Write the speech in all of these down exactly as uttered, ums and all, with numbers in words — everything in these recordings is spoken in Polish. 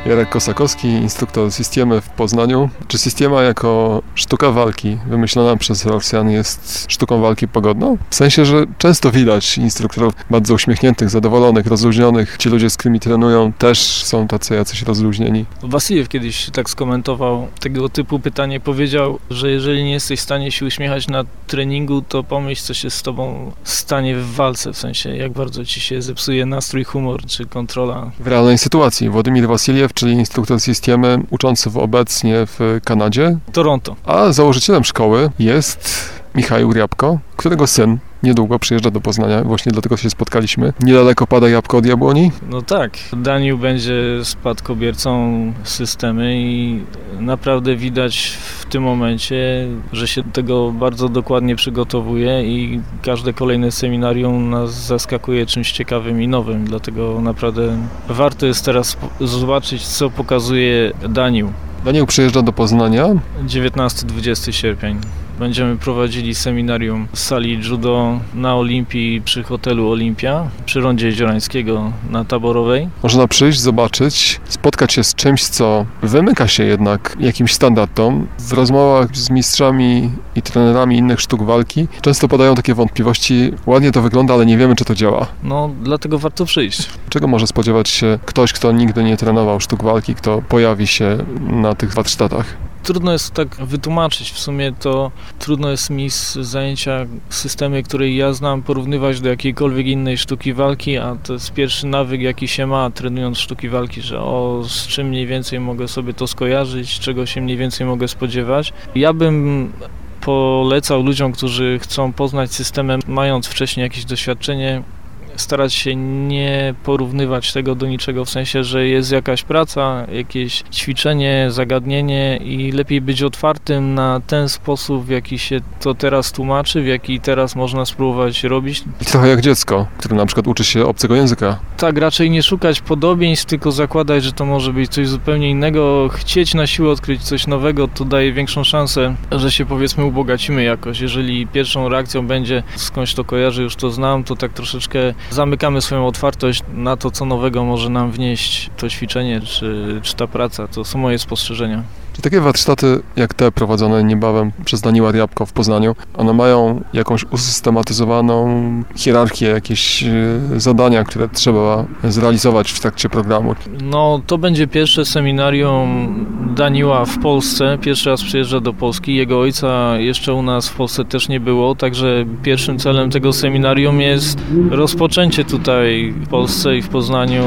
Jarek Kosakowski, instruktor Systemy w Poznaniu. Czy Systema jako sztuka walki wymyślona przez Rosjan jest sztuką walki pogodną? W sensie, że często widać instruktorów bardzo uśmiechniętych, zadowolonych, rozluźnionych. Ci ludzie, z którymi trenują, też są tacy jacyś rozluźnieni. Wasiljew kiedyś tak skomentował tego typu pytanie. Powiedział, że jeżeli nie jesteś w stanie się uśmiechać na treningu, to pomyśl, co się z tobą stanie w walce. W sensie, jak bardzo ci się zepsuje nastrój, humor czy kontrola. W realnej sytuacji Władimir Wasiljew, czyli instruktor Systemy, uczący w obecnie w Kanadzie. Toronto. A założycielem szkoły jest Michał Riabko, którego syn niedługo przyjeżdża do Poznania. Właśnie dlatego się spotkaliśmy. Niedaleko pada jabłko od jabłoni? No tak. Daniel będzie spadkobiercą Systemy i naprawdę widać w tym momencie, że się do tego bardzo dokładnie przygotowuje i każde kolejne seminarium nas zaskakuje czymś ciekawym i nowym. Dlatego naprawdę warto jest teraz zobaczyć, co pokazuje Daniel. Daniel przyjeżdża do Poznania. dziewiętnasty dwudziesty sierpień. Będziemy prowadzili seminarium w sali judo na Olimpii przy hotelu Olimpia, przy rondzie Jeziorańskiego na Taborowej. Można przyjść, zobaczyć, spotkać się z czymś, co wymyka się jednak jakimś standardom. W rozmowach z mistrzami i trenerami innych sztuk walki często padają takie wątpliwości. Ładnie to wygląda, ale nie wiemy, czy to działa. No, dlatego warto przyjść. Czego może spodziewać się ktoś, kto nigdy nie trenował sztuk walki, kto pojawi się na tych warsztatach? Trudno jest tak wytłumaczyć, w sumie to trudno jest mi z zajęcia systemy, której ja znam, porównywać do jakiejkolwiek innej sztuki walki, a to jest pierwszy nawyk, jaki się ma trenując sztuki walki, że o, z czym mniej więcej mogę sobie to skojarzyć, czego się mniej więcej mogę spodziewać. Ja bym polecał ludziom, którzy chcą poznać systemem, mając wcześniej jakieś doświadczenie, starać się nie porównywać tego do niczego, w sensie, że jest jakaś praca, jakieś ćwiczenie, zagadnienie i lepiej być otwartym na ten sposób, w jaki się to teraz tłumaczy, w jaki teraz można spróbować robić. I trochę jak dziecko, które na przykład uczy się obcego języka. Tak, raczej nie szukać podobieństw, tylko zakładać, że to może być coś zupełnie innego. Chcieć na siłę odkryć coś nowego, to daje większą szansę, że się powiedzmy ubogacimy jakoś. Jeżeli pierwszą reakcją będzie skądś to kojarzę, już to znam, to tak troszeczkę zamykamy swoją otwartość na to, co nowego może nam wnieść to ćwiczenie czy, czy ta praca. To są moje spostrzeżenia. Czy takie warsztaty jak te prowadzone niebawem przez Daniela Riabko w Poznaniu, one mają jakąś usystematyzowaną hierarchię, jakieś zadania, które trzeba zrealizować w trakcie programu? No, to będzie pierwsze seminarium Daniela w Polsce. Pierwszy raz przyjeżdża do Polski. Jego ojca jeszcze u nas w Polsce też nie było, także pierwszym celem tego seminarium jest rozpoczęcie tutaj w Polsce i w Poznaniu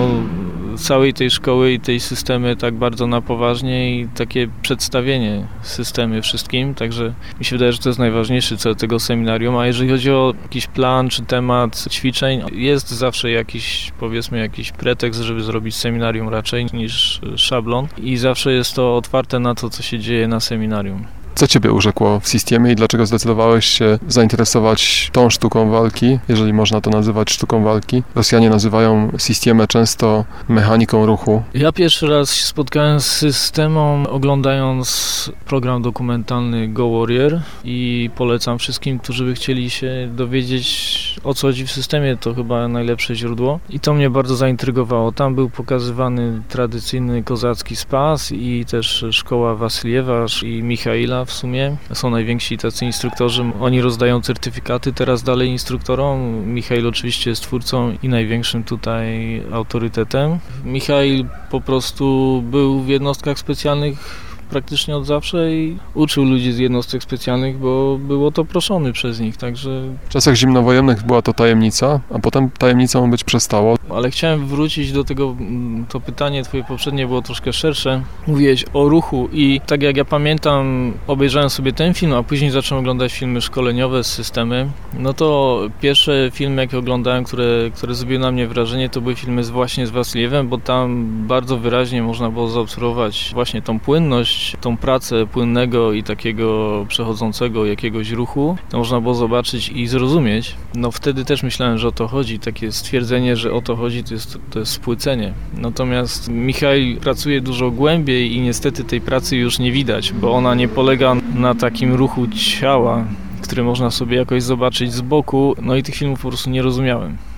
całej tej szkoły i tej systemy tak bardzo na poważnie i takie przedstawienie systemy wszystkim, także mi się wydaje, że to jest najważniejszy cel tego seminarium, a jeżeli chodzi o jakiś plan czy temat ćwiczeń, jest zawsze jakiś, powiedzmy, jakiś pretekst, żeby zrobić seminarium raczej niż szablon i zawsze jest to otwarte na to, co się dzieje na seminarium. Co Ciebie urzekło w Systemie i dlaczego zdecydowałeś się zainteresować tą sztuką walki, jeżeli można to nazywać sztuką walki? Rosjanie nazywają Systemę często mechaniką ruchu. Ja pierwszy raz się spotkałem z systemą oglądając program dokumentalny Go Warrior i polecam wszystkim, którzy by chcieli się dowiedzieć, o co chodzi w systemie, to chyba najlepsze źródło i to mnie bardzo zaintrygowało. Tam był pokazywany tradycyjny kozacki spas i też szkoła Wasiljewa i Michaila w sumie. Są najwięksi tacy instruktorzy, oni rozdają certyfikaty teraz dalej instruktorom. Michail oczywiście jest twórcą i największym tutaj autorytetem. Michail po prostu był w jednostkach specjalnych praktycznie od zawsze i uczył ludzi z jednostek specjalnych, bo było to proszony przez nich, także... W czasach zimnowojennych była to tajemnica, a potem tajemnicą być przestało. Ale chciałem wrócić do tego, to pytanie twoje poprzednie było troszkę szersze. Mówiłeś o ruchu i tak jak ja pamiętam, obejrzałem sobie ten film, a później zacząłem oglądać filmy szkoleniowe z systemy, no to pierwsze filmy, jakie oglądałem, które, które zrobiły na mnie wrażenie, to były filmy z, właśnie z Wasiljewem, bo tam bardzo wyraźnie można było zaobserwować właśnie tą płynność, tą pracę płynnego i takiego przechodzącego jakiegoś ruchu, to można było zobaczyć i zrozumieć. No wtedy też myślałem, że o to chodzi. Takie stwierdzenie, że o to chodzi, to jest, to jest spłycenie. Natomiast Michał pracuje dużo głębiej i niestety tej pracy już nie widać, bo ona nie polega na takim ruchu ciała, który można sobie jakoś zobaczyć z boku. No i tych filmów po prostu nie rozumiałem.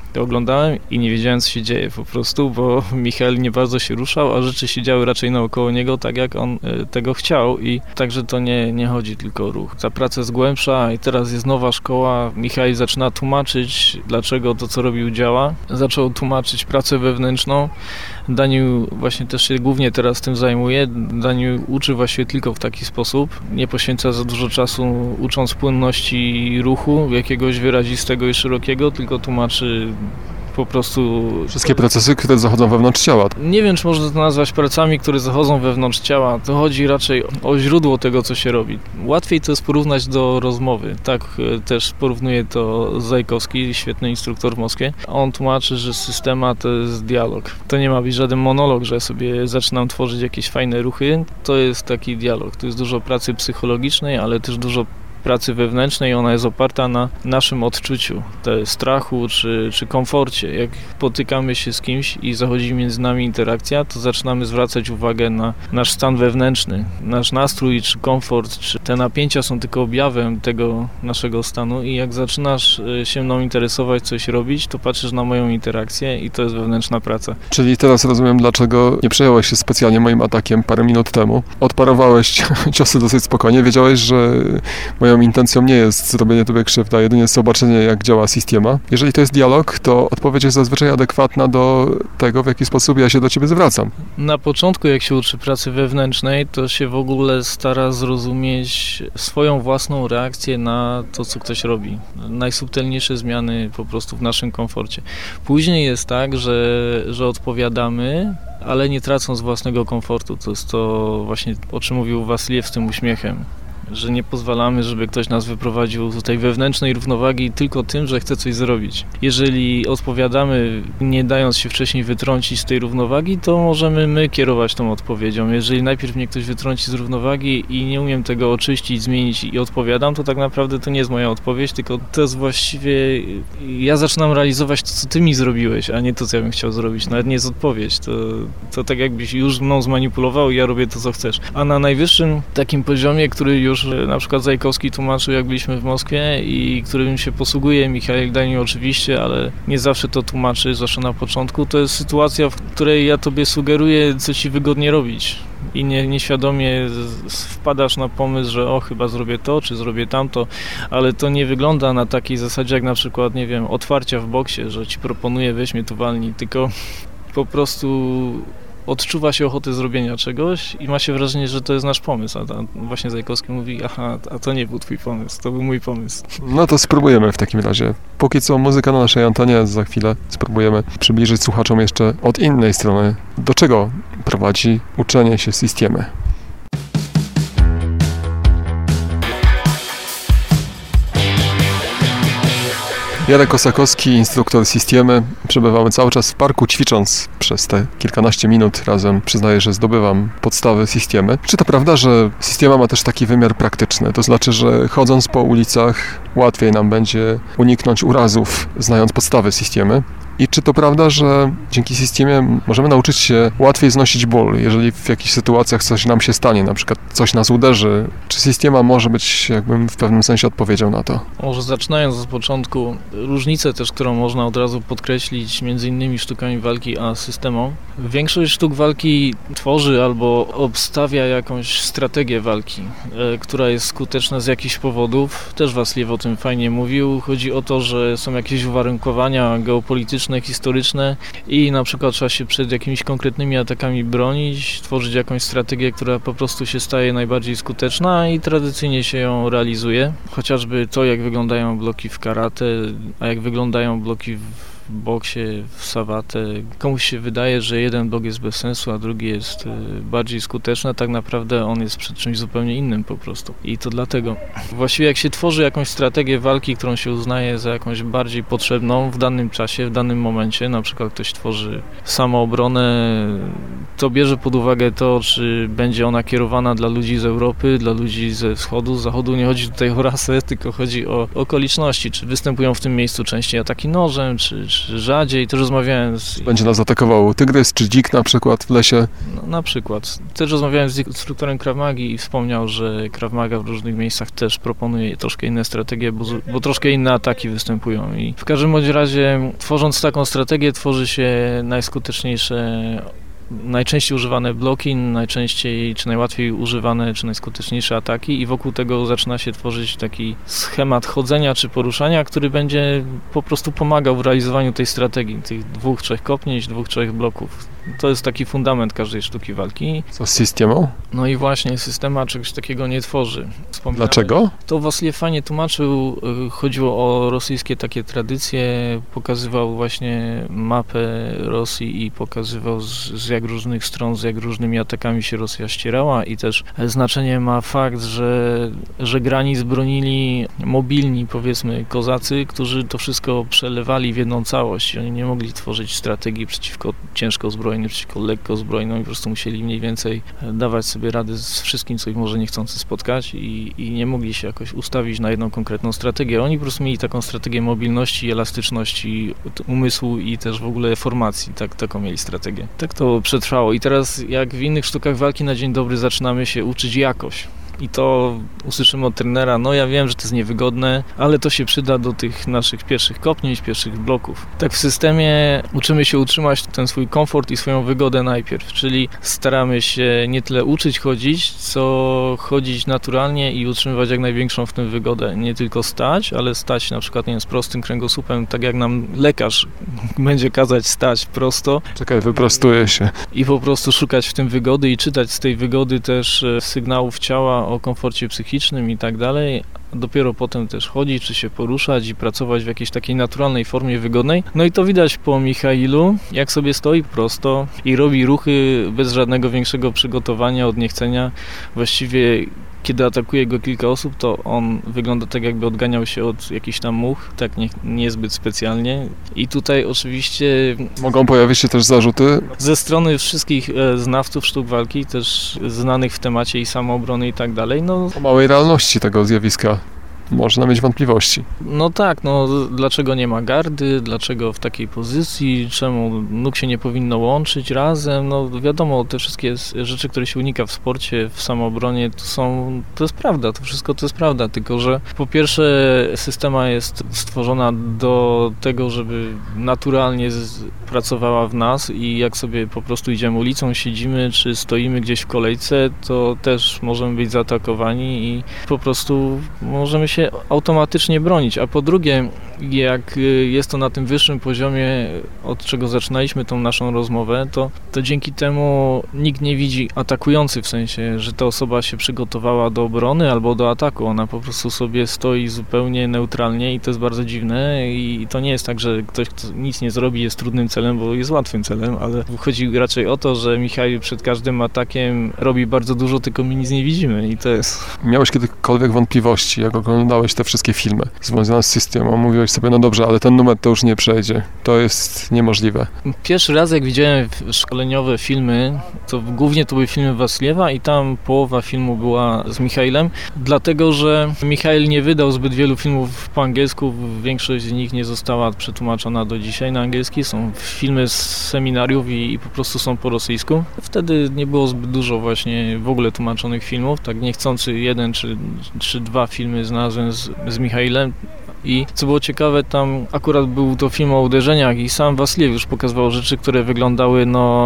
To oglądałem i nie wiedziałem, co się dzieje po prostu, bo Michał nie bardzo się ruszał, a rzeczy się działy raczej naokoło niego, tak jak on y, tego chciał i także to nie, nie chodzi tylko o ruch. Ta praca jest głębsza i teraz jest nowa szkoła. Michał zaczyna tłumaczyć, dlaczego to, co robił, działa. Zaczął tłumaczyć pracę wewnętrzną. Daniel właśnie też się głównie teraz tym zajmuje. Daniel uczy właściwie tylko w taki sposób. Nie poświęca za dużo czasu ucząc płynności ruchu, jakiegoś wyrazistego i szerokiego, tylko tłumaczy po prostu... Wszystkie procesy, które zachodzą wewnątrz ciała. Nie wiem, czy można to nazwać pracami, które zachodzą wewnątrz ciała. To chodzi raczej o źródło tego, co się robi. Łatwiej to jest porównać do rozmowy. Tak też porównuje to Zajkowski, świetny instruktor w Moskwie. On tłumaczy, że systema to jest dialog. To nie ma być żaden monolog, że sobie zaczynam tworzyć jakieś fajne ruchy. To jest taki dialog. To jest dużo pracy psychologicznej, ale też dużo pracy wewnętrznej, ona jest oparta na naszym odczuciu, to strachu czy, czy komforcie. Jak spotykamy się z kimś i zachodzi między nami interakcja, to zaczynamy zwracać uwagę na nasz stan wewnętrzny, nasz nastrój czy komfort, czy te napięcia są tylko objawem tego naszego stanu i jak zaczynasz się mną interesować, coś robić, to patrzysz na moją interakcję i to jest wewnętrzna praca. Czyli teraz rozumiem, dlaczego nie przejąłeś się specjalnie moim atakiem parę minut temu. Odparowałeś ciosy dosyć spokojnie, wiedziałeś, że moja Moją intencją nie jest zrobienie tobie krzywdy, a jedynie zobaczenie, jak działa systema. Jeżeli to jest dialog, to odpowiedź jest zazwyczaj adekwatna do tego, w jaki sposób ja się do ciebie zwracam. Na początku, jak się uczy pracy wewnętrznej, to się w ogóle stara zrozumieć swoją własną reakcję na to, co ktoś robi. Najsubtelniejsze zmiany po prostu w naszym komforcie. Później jest tak, że, że odpowiadamy, ale nie tracąc własnego komfortu. To jest to właśnie, o czym mówił Wasiliew z tym uśmiechem. Że nie pozwalamy, żeby ktoś nas wyprowadził z tej wewnętrznej równowagi tylko tym, że chce coś zrobić. Jeżeli odpowiadamy, nie dając się wcześniej wytrącić z tej równowagi, to możemy my kierować tą odpowiedzią. Jeżeli najpierw mnie ktoś wytrąci z równowagi i nie umiem tego oczyścić, zmienić i odpowiadam, to tak naprawdę to nie jest moja odpowiedź, tylko to jest właściwie... Ja zaczynam realizować to, co ty mi zrobiłeś, a nie to, co ja bym chciał zrobić. Nawet nie jest odpowiedź. To, to tak jakbyś już mną zmanipulował i ja robię to, co chcesz. A na najwyższym takim poziomie, który już na przykład Zajkowski tłumaczył, jak byliśmy w Moskwie i którym się posługuje Michał Daniel oczywiście, ale nie zawsze to tłumaczy, zwłaszcza na początku, to jest sytuacja, w której ja tobie sugeruję, co ci wygodnie robić i nie, nieświadomie wpadasz na pomysł, że o, chyba zrobię to, czy zrobię tamto, ale to nie wygląda na takiej zasadzie, jak na przykład, nie wiem, otwarcia w boksie, że ci proponuję, weź mnie tu walnij, tylko po prostu odczuwa się ochotę zrobienia czegoś i ma się wrażenie, że to jest nasz pomysł, a ta, właśnie Zajkowski mówi, aha, a to nie był twój pomysł, to był mój pomysł. No to spróbujemy w takim razie. Póki co muzyka na naszej antenie, za chwilę spróbujemy przybliżyć słuchaczom jeszcze od innej strony, do czego prowadzi uczenie się systemy. Jarek Kosakowski, instruktor systemy. Przebywamy cały czas w parku, ćwicząc przez te kilkanaście minut razem. Przyznaję, że zdobywam podstawy systemy. Czy to prawda, że systema ma też taki wymiar praktyczny? To znaczy, że chodząc po ulicach łatwiej nam będzie uniknąć urazów, znając podstawy systemy? I czy to prawda, że dzięki systemie możemy nauczyć się łatwiej znosić ból, jeżeli w jakichś sytuacjach coś nam się stanie, na przykład coś nas uderzy? Czy systema może być, jakbym w pewnym sensie odpowiedział na to? Może zaczynając od początku, różnicę też, którą można od razu podkreślić między innymi sztukami walki a systemą. Większość sztuk walki tworzy albo obstawia jakąś strategię walki, e, która jest skuteczna z jakichś powodów. Też Wasiliew o tym fajnie mówił. Chodzi o to, że są jakieś uwarunkowania geopolityczne, historyczne i na przykład trzeba się przed jakimiś konkretnymi atakami bronić, tworzyć jakąś strategię, która po prostu się staje najbardziej skuteczna i tradycyjnie się ją realizuje. Chociażby to, jak wyglądają bloki w karate, a jak wyglądają bloki w boksie, w sawatę. Komuś się wydaje, że jeden blok jest bez sensu, a drugi jest bardziej skuteczny, a tak naprawdę on jest przed czymś zupełnie innym po prostu. I to dlatego. Właściwie jak się tworzy jakąś strategię walki, którą się uznaje za jakąś bardziej potrzebną w danym czasie, w danym momencie, na przykład ktoś tworzy samoobronę, to bierze pod uwagę to, czy będzie ona kierowana dla ludzi z Europy, dla ludzi ze wschodu, z zachodu. Nie chodzi tutaj o rasę, tylko chodzi o okoliczności, czy występują w tym miejscu częściej ataki nożem, czy, czy rzadziej. Też rozmawiałem z... Będzie nas atakował tygrys czy dzik na przykład w lesie? No, na przykład. Też rozmawiałem z instruktorem Krav Magi i wspomniał, że Krav Maga w różnych miejscach też proponuje troszkę inne strategie, bo, bo troszkę inne ataki występują. I w każdym bądź razie, tworząc taką strategię, tworzy się najskuteczniejsze, najczęściej używane bloki, najczęściej czy najłatwiej używane, czy najskuteczniejsze ataki i wokół tego zaczyna się tworzyć taki schemat chodzenia czy poruszania, który będzie po prostu pomagał w realizowaniu tej strategii, tych dwóch, trzech kopnięć, dwóch, trzech bloków. To jest taki fundament każdej sztuki walki. Co z systemem? No i właśnie systema czegoś takiego nie tworzy. Dlaczego? To Wasiliew fajnie tłumaczył, chodziło o rosyjskie takie tradycje, pokazywał właśnie mapę Rosji i pokazywał z, z jak różnych stron, z jak różnymi atakami się Rosja ścierała i też znaczenie ma fakt, że, że granic bronili mobilni, powiedzmy, kozacy, którzy to wszystko przelewali w jedną całość. Oni nie mogli tworzyć strategii przeciwko ciężko zbrojnym, przeciwko lekko zbrojnym i po prostu musieli mniej więcej dawać sobie radę z wszystkim, co ich może niechcący spotkać i, i nie mogli się jakoś ustawić na jedną konkretną strategię. Oni po prostu mieli taką strategię mobilności, elastyczności umysłu i też w ogóle formacji. Tak, taką mieli strategię. Tak to przetrwało i teraz jak w innych sztukach walki na dzień dobry zaczynamy się uczyć jakoś. I to usłyszymy od trenera, no ja wiem, że to jest niewygodne, ale to się przyda do tych naszych pierwszych kopnięć, pierwszych bloków. Tak w systemie uczymy się utrzymać ten swój komfort i swoją wygodę najpierw, czyli staramy się nie tyle uczyć chodzić, co chodzić naturalnie i utrzymywać jak największą w tym wygodę. Nie tylko stać, ale stać na przykład nie wiem, z prostym kręgosłupem, tak jak nam lekarz będzie kazać stać prosto. Czekaj, wyprostuję się. I po prostu szukać w tym wygody i czytać z tej wygody też sygnałów ciała o komforcie psychicznym i tak dalej, dopiero potem też chodzić, czy się poruszać i pracować w jakiejś takiej naturalnej formie wygodnej. No i to widać po Michailu, jak sobie stoi prosto i robi ruchy bez żadnego większego przygotowania, od niechcenia. Właściwie kiedy atakuje go kilka osób, to on wygląda tak, jakby odganiał się od jakichś tam much, tak nie, niezbyt specjalnie. I tutaj oczywiście... Mogą pojawić się też zarzuty? Ze strony wszystkich e, znawców sztuk walki, też znanych w temacie i samoobrony i tak dalej, no... O małej realności tego zjawiska można mieć wątpliwości. No tak, no dlaczego nie ma gardy, dlaczego w takiej pozycji, czemu nóg się nie powinno łączyć razem, no wiadomo, te wszystkie rzeczy, które się unika w sporcie, w samoobronie, to są, to jest prawda, to wszystko to jest prawda, tylko że po pierwsze systema jest stworzona do tego, żeby naturalnie z, pracowała w nas i jak sobie po prostu idziemy ulicą, siedzimy, czy stoimy gdzieś w kolejce, to też możemy być zaatakowani i po prostu możemy się automatycznie bronić, a po drugie, jak jest to na tym wyższym poziomie, od czego zaczynaliśmy tą naszą rozmowę, to, to dzięki temu nikt nie widzi atakujący, w sensie, że ta osoba się przygotowała do obrony albo do ataku, ona po prostu sobie stoi zupełnie neutralnie i to jest bardzo dziwne i to nie jest tak, że ktoś, kto nic nie zrobi, jest trudnym celem, bo jest łatwym celem, ale chodzi raczej o to, że Michał przed każdym atakiem robi bardzo dużo, tylko my nic nie widzimy i to jest... Miałeś kiedykolwiek wątpliwości, jak oglądałeś te wszystkie filmy związane z systemem, mówiłeś sobie, no dobrze, ale ten numer to już nie przejdzie, to jest niemożliwe. Pierwszy raz, jak widziałem szkoleniowe filmy, to głównie to były filmy Wasiliewa i tam połowa filmu była z Michailem, dlatego, że Michail nie wydał zbyt wielu filmów po angielsku, większość z nich nie została przetłumaczona do dzisiaj na angielski, są filmy z seminariów i, i po prostu są po rosyjsku. Wtedy nie było zbyt dużo właśnie w ogóle tłumaczonych filmów, tak niechcący jeden czy, czy dwa filmy znalazłem z, z Michailem. I co było ciekawe, tam akurat był to film o uderzeniach i sam Wasiliew już pokazywał rzeczy, które wyglądały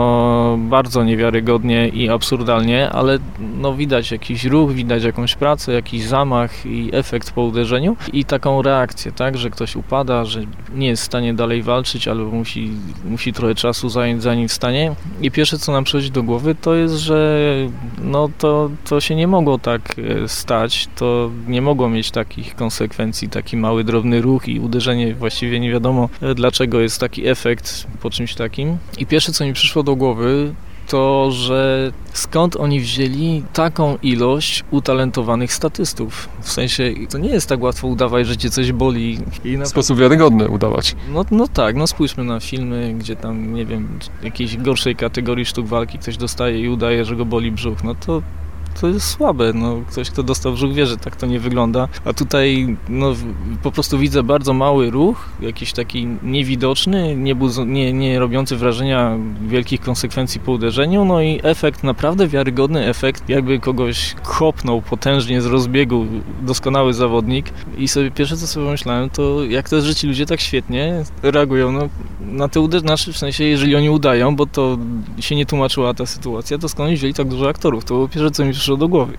no bardzo niewiarygodnie i absurdalnie, ale no widać jakiś ruch, widać jakąś pracę, jakiś zamach i efekt po uderzeniu i taką reakcję, tak, że ktoś upada, że nie jest w stanie dalej walczyć albo musi, musi trochę czasu zająć zanim wstanie. I pierwsze co nam przychodzi do głowy to jest, że no to, to się nie mogło tak stać, to nie mogło mieć takich konsekwencji, taki mały drobny ruch i uderzenie, właściwie nie wiadomo dlaczego jest taki efekt po czymś takim. I pierwsze co mi przyszło do głowy to, że skąd oni wzięli taką ilość utalentowanych statystów. W sensie, to nie jest tak łatwo udawać, że cię coś boli. I na... W sposób wiarygodny udawać. No, no tak, no spójrzmy na filmy, gdzie tam, nie wiem, jakiejś gorszej kategorii sztuk walki ktoś dostaje i udaje, że go boli brzuch. No to to jest słabe. No, ktoś, kto dostał brzuch, wie, że tak to nie wygląda. A tutaj no, po prostu widzę bardzo mały ruch, jakiś taki niewidoczny, nie, budz- nie, nie robiący wrażenia wielkich konsekwencji po uderzeniu, no i efekt, naprawdę wiarygodny efekt, jakby kogoś kopnął potężnie z rozbiegu doskonały zawodnik i sobie pierwsze co sobie myślałem, to jak to jest, że ci ludzie tak świetnie reagują no, na te uderzenia, znaczy w sensie, jeżeli oni udają, bo to się nie tłumaczyła ta sytuacja, to skąd oni wzięli tak dużo aktorów? To było pierwsze, co mi przyszło do głowy.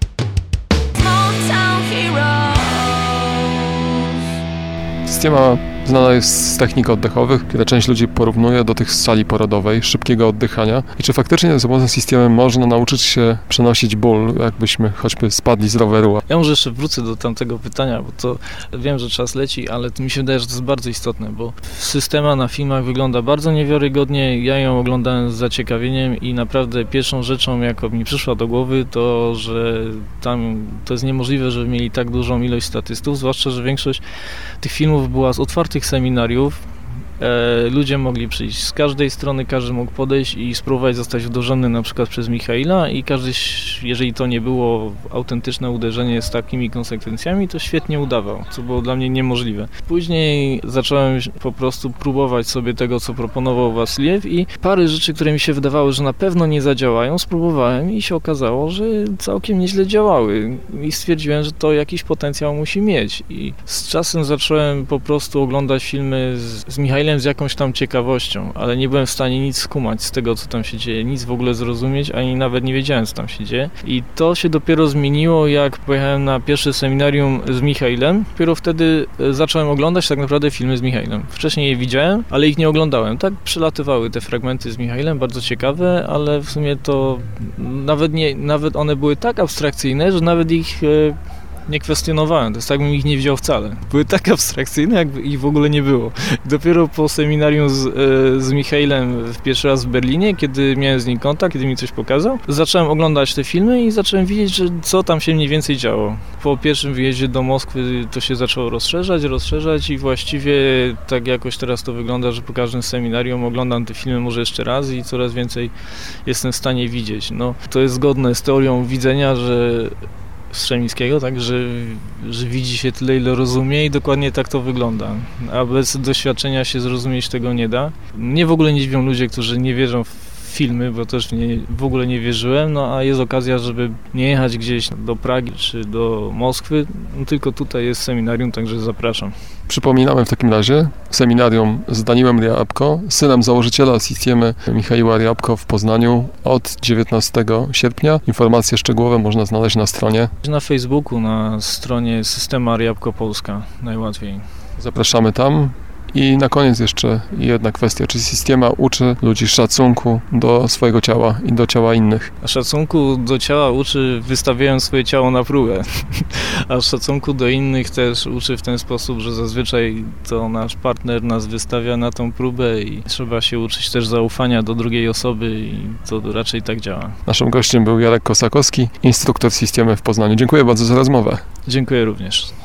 Systema znana jest z technik oddechowych, kiedy część ludzi porównuje do tych z sali porodowej, szybkiego oddychania. I czy faktycznie za pomocą systemem można nauczyć się przenosić ból, jakbyśmy choćby spadli z roweru? Ja może jeszcze wrócę do tamtego pytania, bo to wiem, że czas leci, ale to mi się wydaje, że to jest bardzo istotne, bo systema na filmach wygląda bardzo niewiarygodnie. Ja ją oglądałem z zaciekawieniem i naprawdę pierwszą rzeczą, jaka mi przyszła do głowy, to, że tam to jest niemożliwe, żeby mieli tak dużą ilość statystów, zwłaszcza, że większość tych filmów była z otwartych seminariów. E, ludzie mogli przyjść z każdej strony, każdy mógł podejść i spróbować zostać uderzony na przykład przez Michaila i każdy, jeżeli to nie było autentyczne uderzenie z takimi konsekwencjami, to świetnie udawał, co było dla mnie niemożliwe. Później zacząłem po prostu próbować sobie tego, co proponował Wasiliew i parę rzeczy, które mi się wydawały, że na pewno nie zadziałają, spróbowałem i się okazało, że całkiem nieźle działały i stwierdziłem, że to jakiś potencjał musi mieć i z czasem zacząłem po prostu oglądać filmy z, z Michailem z jakąś tam ciekawością, ale nie byłem w stanie nic skumać z tego, co tam się dzieje, nic w ogóle zrozumieć, ani nawet nie wiedziałem, co tam się dzieje. I to się dopiero zmieniło, jak pojechałem na pierwsze seminarium z Michailem. Dopiero wtedy zacząłem oglądać tak naprawdę filmy z Michailem. Wcześniej je widziałem, ale ich nie oglądałem. Tak przelatywały te fragmenty z Michailem, bardzo ciekawe, ale w sumie to nawet, nie, nawet one były tak abstrakcyjne, że nawet ich nie kwestionowałem, to jest tak, bym ich nie wziął wcale. Były tak abstrakcyjne, jakby ich w ogóle nie było. Dopiero po seminarium z, z Michailem w pierwszy raz w Berlinie, kiedy miałem z nim kontakt, kiedy mi coś pokazał, zacząłem oglądać te filmy i zacząłem widzieć, że co tam się mniej więcej działo. Po pierwszym wyjeździe do Moskwy to się zaczęło rozszerzać, rozszerzać i właściwie tak jakoś teraz to wygląda, że po każdym seminarium oglądam te filmy może jeszcze raz i coraz więcej jestem w stanie widzieć. No, to jest zgodne z teorią widzenia, że Strzemińskiego, tak, że, że widzi się tyle, ile rozumie i dokładnie tak to wygląda. A bez doświadczenia się zrozumieć tego nie da. Mnie w ogóle nie dziwią ludzie, którzy nie wierzą w filmy, bo też nie, w ogóle nie wierzyłem, no a jest okazja, żeby nie jechać gdzieś do Pragi czy do Moskwy, no tylko tutaj jest seminarium, także zapraszam. Przypominamy w takim razie seminarium z Daniłem Riabko, synem założyciela Systemy Michaiła Riabko w Poznaniu od dziewiętnastego sierpnia. Informacje szczegółowe można znaleźć na stronie. Na Facebooku, na stronie Systema Riabko Polska najłatwiej. Zapraszamy tam. I na koniec jeszcze jedna kwestia. Czy Systema uczy ludzi szacunku do swojego ciała i do ciała innych? A szacunku do ciała uczy, wystawiając swoje ciało na próbę. A szacunku do innych też uczy w ten sposób, że zazwyczaj to nasz partner nas wystawia na tą próbę i trzeba się uczyć też zaufania do drugiej osoby i to raczej tak działa. Naszym gościem był Jarek Kosakowski, instruktor Systemy w Poznaniu. Dziękuję bardzo za rozmowę. Dziękuję również.